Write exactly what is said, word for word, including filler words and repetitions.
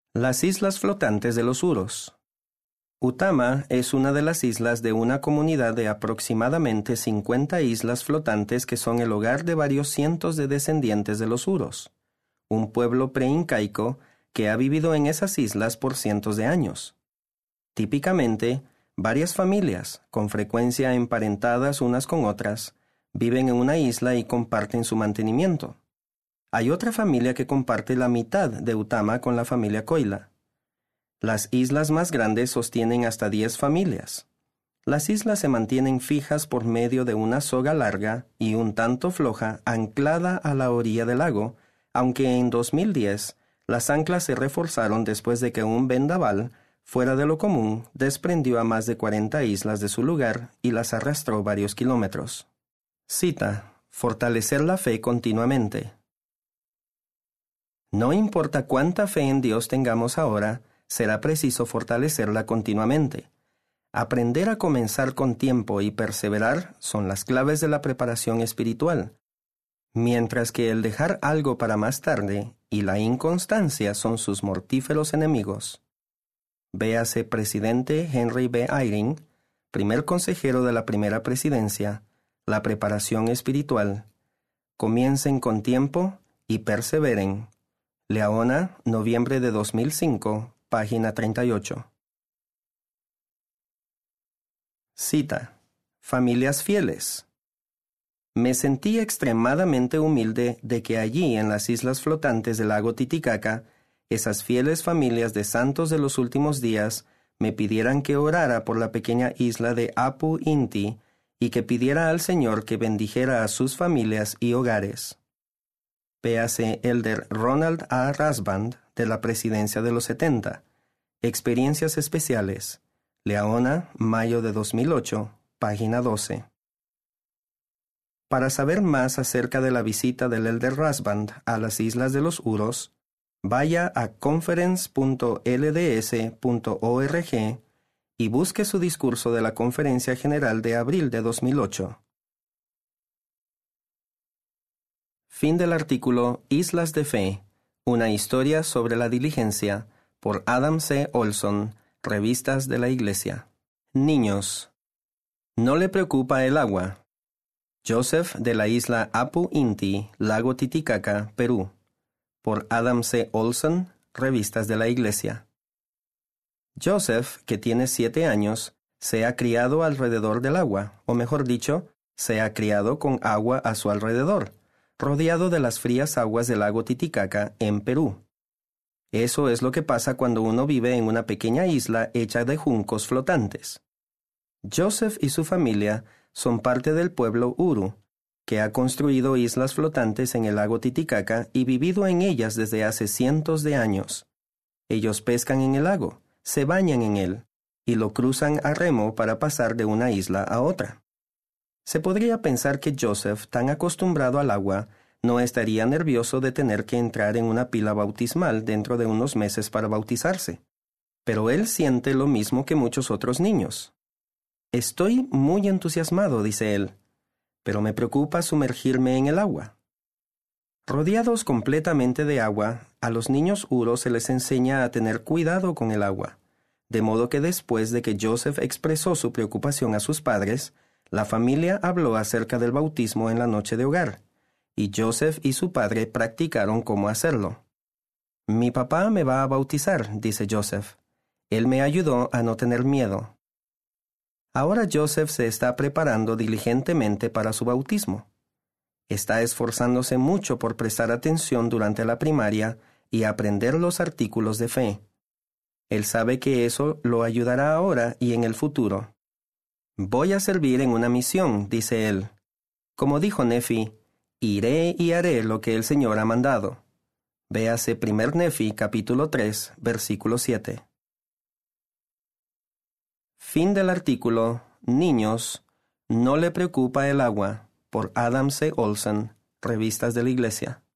Las islas flotantes de los Uros. Utama es una de las islas de una comunidad de aproximadamente cincuenta islas flotantes que son el hogar de varios cientos de descendientes de los Uros, un pueblo preincaico que ha vivido en esas islas por cientos de años. Típicamente, varias familias, con frecuencia emparentadas unas con otras, viven en una isla y comparten su mantenimiento. Hay otra familia que comparte la mitad de Utama con la familia Koila. Las islas más grandes sostienen hasta diez familias. Las islas se mantienen fijas por medio de una soga larga y un tanto floja anclada a la orilla del lago, aunque en dos mil diez las anclas se reforzaron después de que un vendaval, fuera de lo común, desprendió a más de cuarenta islas de su lugar y las arrastró varios kilómetros. Cita: fortalecer la fe continuamente. No importa cuánta fe en Dios tengamos ahora, será preciso fortalecerla continuamente. Aprender a comenzar con tiempo y perseverar son las claves de la preparación espiritual, mientras que el dejar algo para más tarde y la inconstancia son sus mortíferos enemigos. Véase presidente Henry B. Eyring, primer consejero de la primera presidencia, la preparación espiritual. Comiencen con tiempo y perseveren. Leona, noviembre de dos mil cinco, página treinta y ocho. Cita: familias fieles. Me sentí extremadamente humilde de que allí en las islas flotantes del lago Titicaca, esas fieles familias de santos de los últimos días me pidieran que orara por la pequeña isla de Apu Inti y que pidiera al Señor que bendijera a sus familias y hogares. Véase Elder Ronald A. Rasband, de la Presidencia de los setenta. Experiencias especiales. Leona, mayo de dos mil ocho, página doce. Para saber más acerca de la visita del Elder Rasband a las Islas de los Uros, vaya a conference punto l d s punto org y busque su discurso de la Conferencia General de abril de dos mil ocho. Fin del artículo Islas de Fe, una historia sobre la diligencia, por Adam C. Olson, Revistas de la Iglesia. Niños. No le preocupa el agua. Joseph de la isla Apu Inti, lago Titicaca, Perú. Por Adam C. Olson, Revistas de la Iglesia. Joseph, que tiene siete años, se ha criado alrededor del agua, o mejor dicho, se ha criado con agua a su alrededor, rodeado de las frías aguas del lago Titicaca, en Perú. Eso es lo que pasa cuando uno vive en una pequeña isla hecha de juncos flotantes. Joseph y su familia son parte del pueblo Uru, que ha construido islas flotantes en el lago Titicaca y vivido en ellas desde hace cientos de años. Ellos pescan en el lago, se bañan en él, y lo cruzan a remo para pasar de una isla a otra. Se podría pensar que Joseph, tan acostumbrado al agua, no estaría nervioso de tener que entrar en una pila bautismal dentro de unos meses para bautizarse. Pero él siente lo mismo que muchos otros niños. Estoy muy entusiasmado, dice él, pero me preocupa sumergirme en el agua. Rodeados completamente de agua, a los niños uros se les enseña a tener cuidado con el agua, de modo que después de que Joseph expresó su preocupación a sus padres, la familia habló acerca del bautismo en la noche de hogar, y Joseph y su padre practicaron cómo hacerlo. Mi papá me va a bautizar, dice Joseph. Él me ayudó a no tener miedo. Ahora Joseph se está preparando diligentemente para su bautismo. Está esforzándose mucho por prestar atención durante la primaria y aprender los artículos de fe. Él sabe que eso lo ayudará ahora y en el futuro. Voy a servir en una misión, dice él. Como dijo Nefi, iré y haré lo que el Señor ha mandado. Véase primer Nefi, capítulo tres, versículo siete. Fin del artículo Niños, no le preocupa el agua, por Adam C. Olson, Revistas de la Iglesia.